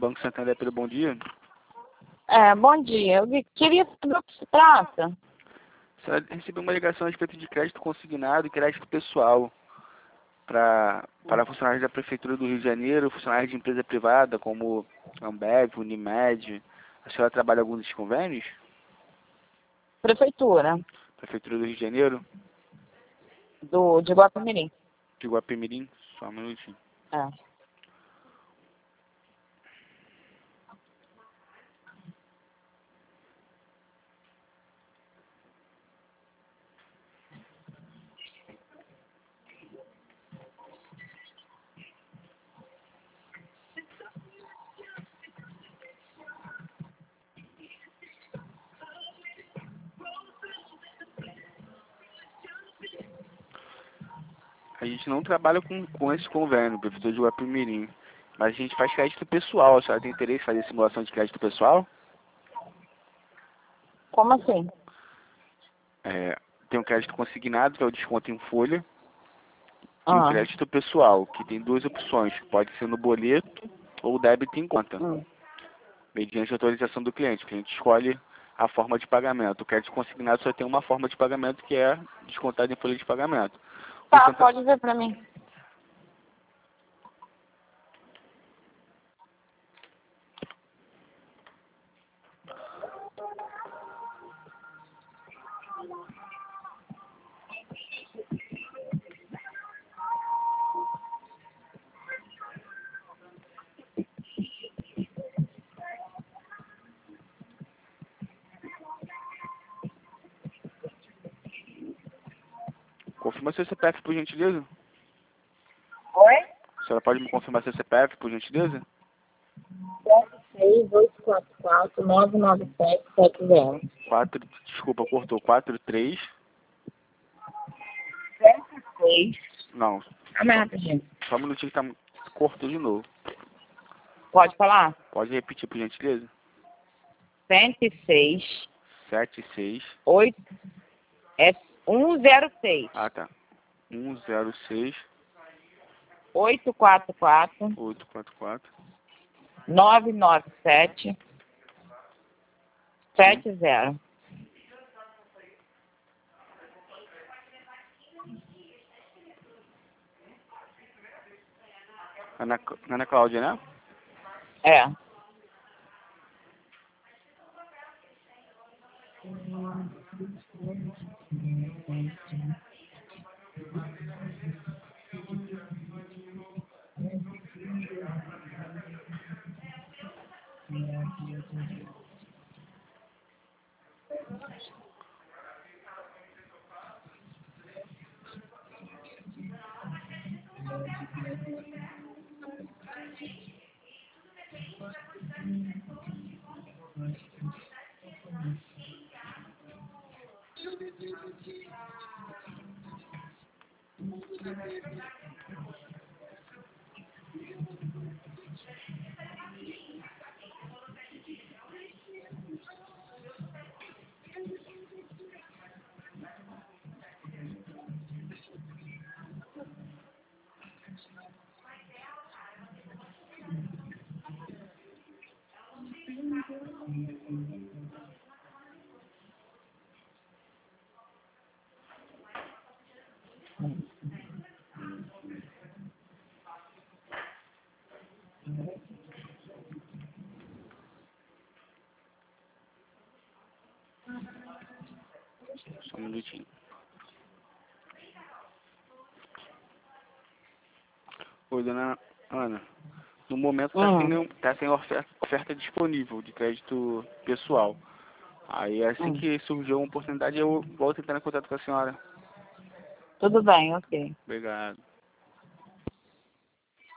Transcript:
Banco Santander, pelo bom dia. Bom dia. Eu queria saber o que se trata. Você recebeu uma ligação a respeito de crédito consignado e crédito pessoal para funcionários da Prefeitura do Rio de Janeiro, funcionários de empresa privada, como Ambev, Unimed. A senhora trabalha em algum desses convênios? Prefeitura Prefeitura do Rio de Janeiro? de Guapimirim. De Guapimirim? Só um minutinho. A gente não trabalha com esse convênio, Prefeitura de Guapimirim. Mas a gente faz crédito pessoal. A senhora tem interesse em fazer simulação de crédito pessoal? Como assim? Tem um crédito consignado, que é o desconto em folha, e um crédito pessoal, que tem duas opções. Pode ser no boleto ou débito em conta, mediante autorização do cliente. O cliente escolhe a forma de pagamento. O crédito consignado só tem uma forma de pagamento, que é descontado em folha de pagamento. Tá, pode ver pra mim. Confirma seu CPF, por gentileza. Oi? A senhora pode me confirmar seu CPF, por gentileza? 768499770. Desculpa, cortou. 43. 76. Não, Mais rapidinho. só um minutinho que cortou de novo. Pode falar? Pode repetir, por gentileza? 106. 76. 8. É 106. Ah, tá. 106. 844. 844. 997. 70. Ana Cláudia, né? É. Só um minutinho. Oi, dona Ana. No momento tá sem oferta disponível de crédito pessoal. Aí assim que surgiu uma oportunidade, eu volto a entrar em contato com a senhora. Tudo bem, ok. Obrigado.